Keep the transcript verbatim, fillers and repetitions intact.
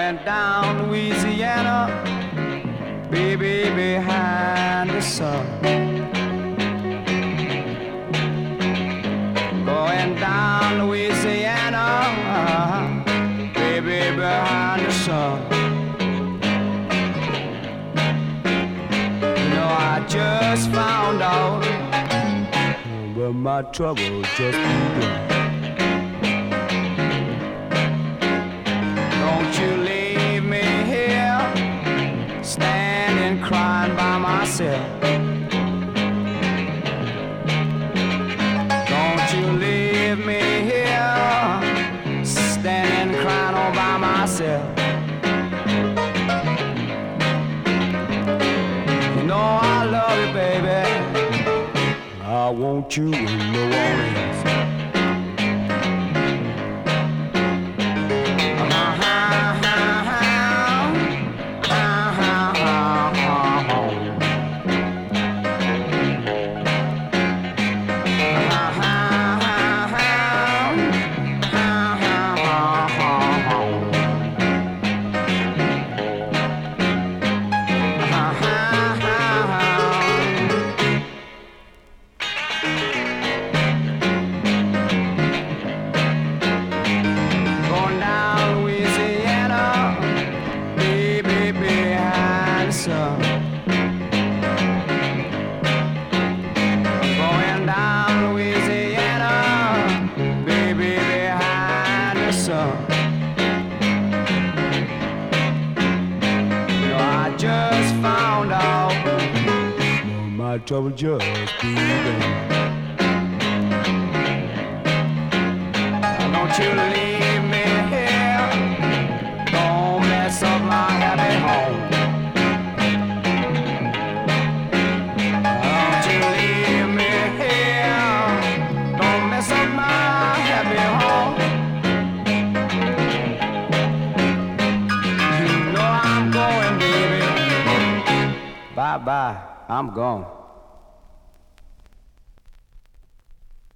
Going down Louisiana, baby behind the sun. Going down Louisiana, baby behind the sun. You know I just found out, but my trouble just begun. Don't you leave me here, standing crying by myself. Don't you leave me here, standing crying all by myself. You know I love you, baby. I want you in New Orleans. Trouble just begun. Don't you leave me here, don't mess up my happy home. Don't you leave me here, don't mess up my happy home. You know I'm going, baby. Bye bye, I'm gone.